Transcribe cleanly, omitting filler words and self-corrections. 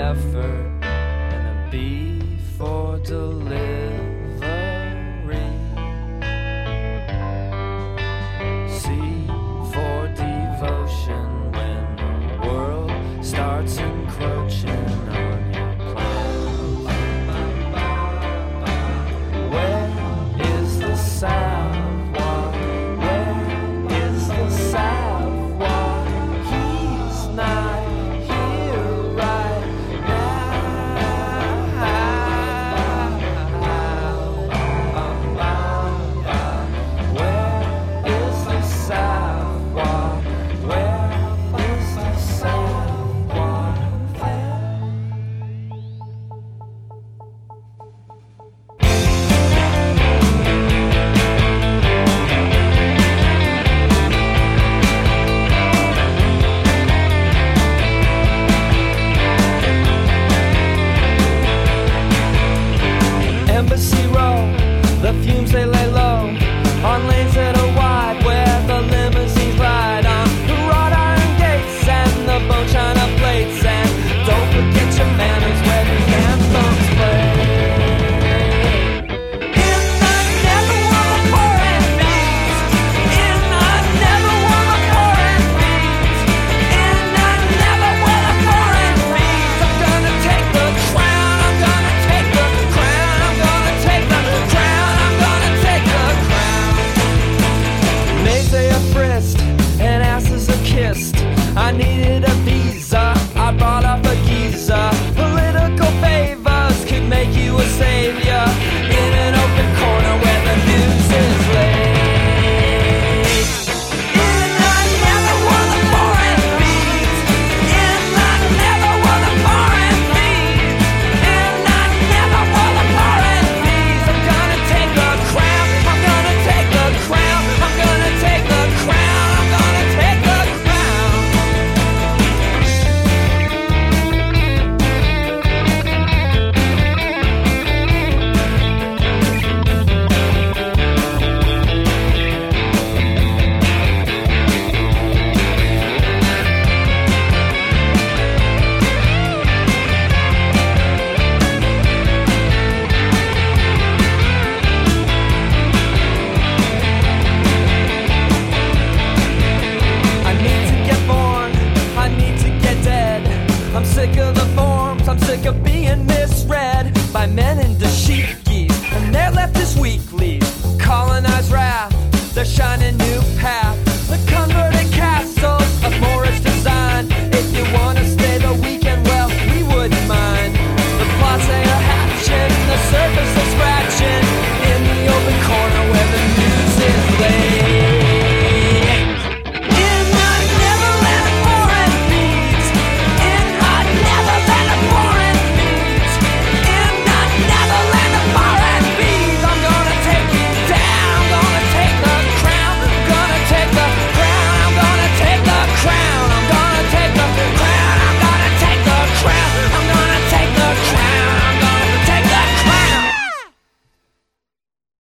effort and a B for delivery. C for devotion when the world starts encroaching on your plans. Where is the sidewalk? Where is the sidewalk? He's not here right now. Where is the sidewalk? Where is the sidewalk? Embassy Row, the fumes they lay low on lanes that are wide where the limousines ride on the wrought iron gates and the bone china plates. And don't forget your manners where the anthems play. In the never wanna pour in beats. In the never wanna pour in beats. In the never wanna pour in beats. I'm gonna take the crown. I'm gonna take the crown. I'm gonna take the crown. I'm gonna take the crown. Nays are frisked and asses are kissed. I needed a visa. I brought up a geezer. Political favors could make you a savior in an open corner where the news is late. In the never wanna pour in beats. In the never wanna pour in beats. In the never wanna pour in beats. I'm gonna take the crown. I'm gonna take the crown. I'm gonna take the crown. I'm gonna take the crown. I need to get born, I need to get dead. I'm sick of the forms, I'm sick of being misread by men into sheep geese and their leftist weeklies. Colonized wrath, they're shining new